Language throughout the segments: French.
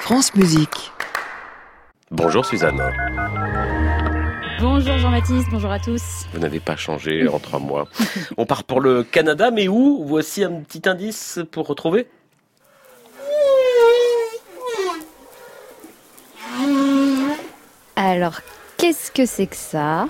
France Musique. Bonjour Suzanne. Bonjour Jean-Baptiste, bonjour à tous. Vous n'avez pas changé en 3 mois. On part pour le Canada, mais où? Voici un petit indice pour retrouver. Alors, qu'est-ce que c'est que ça?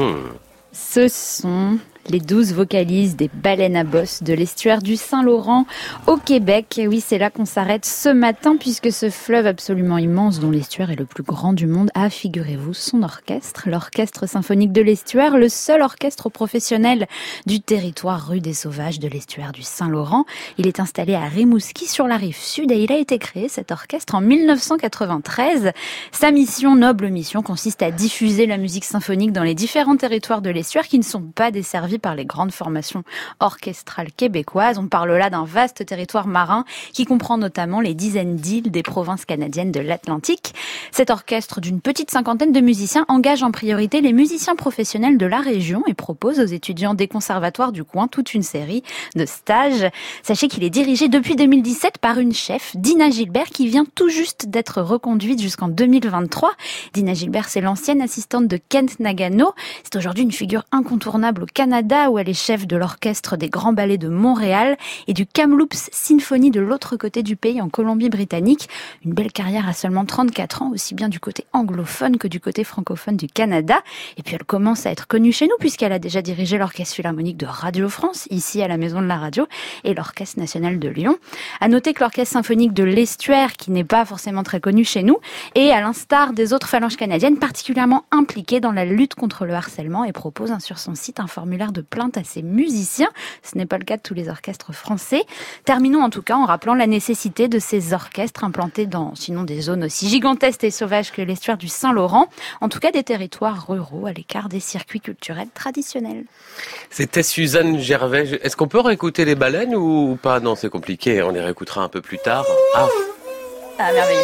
Ce sont les 12 vocalises des baleines à bosse de l'estuaire du Saint-Laurent au Québec. Et oui, c'est là qu'on s'arrête ce matin puisque ce fleuve absolument immense dont l'estuaire est le plus grand du monde a, figurez-vous, son orchestre, l'Orchestre symphonique de l'estuaire, le seul orchestre professionnel du territoire rude et sauvage de l'estuaire du Saint-Laurent. Il est installé à Rimouski sur la rive sud et il a été créé, cet orchestre, en 1993. Sa mission, noble mission, consiste à diffuser la musique symphonique dans les différents territoires de l'estuaire qui ne sont pas desservis par les grandes formations orchestrales québécoises. On parle là d'un vaste territoire marin qui comprend notamment les dizaines d'îles des provinces canadiennes de l'Atlantique. Cet orchestre d'une petite cinquantaine de musiciens engage en priorité les musiciens professionnels de la région et propose aux étudiants des conservatoires du coin toute une série de stages. Sachez qu'il est dirigé depuis 2017 par une chef, Dina Gilbert, qui vient tout juste d'être reconduite jusqu'en 2023. Dina Gilbert, c'est l'ancienne assistante de Kent Nagano. C'est aujourd'hui une figure incontournable au Canada, où elle est chef de l'orchestre des Grands Ballets de Montréal et du Kamloops Symphony de l'autre côté du pays, en Colombie-Britannique. Une belle carrière à seulement 34 ans, aussi bien du côté anglophone que du côté francophone du Canada. Et puis elle commence à être connue chez nous puisqu'elle a déjà dirigé l'Orchestre Philharmonique de Radio France, ici à la Maison de la Radio, et l'Orchestre National de Lyon. À noter que l'Orchestre Symphonique de l'Estuaire, qui n'est pas forcément très connu chez nous, est, à l'instar des autres phalanges canadiennes, particulièrement impliqué dans la lutte contre le harcèlement et propose sur son site un formulaire de plainte à ses musiciens. Ce n'est pas le cas de tous les orchestres français. Terminons en tout cas en rappelant la nécessité de ces orchestres implantés dans, sinon des zones aussi gigantesques et sauvages que l'estuaire du Saint-Laurent, en tout cas des territoires ruraux à l'écart des circuits culturels traditionnels. C'était Suzanne Gervais. Est-ce qu'on peut réécouter les baleines ou pas? Non, c'est compliqué, on les réécoutera un peu plus tard. Ah, merveilleux.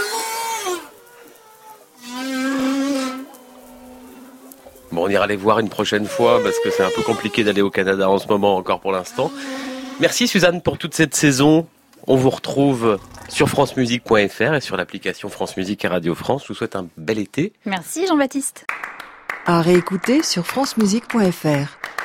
Bon, on ira les voir une prochaine fois parce que c'est un peu compliqué d'aller au Canada en ce moment encore pour l'instant. Merci Suzanne pour toute cette saison. On vous retrouve sur francemusique.fr et sur l'application France Musique et Radio France. Je vous souhaite un bel été. Merci Jean-Baptiste. À réécouter sur francemusique.fr.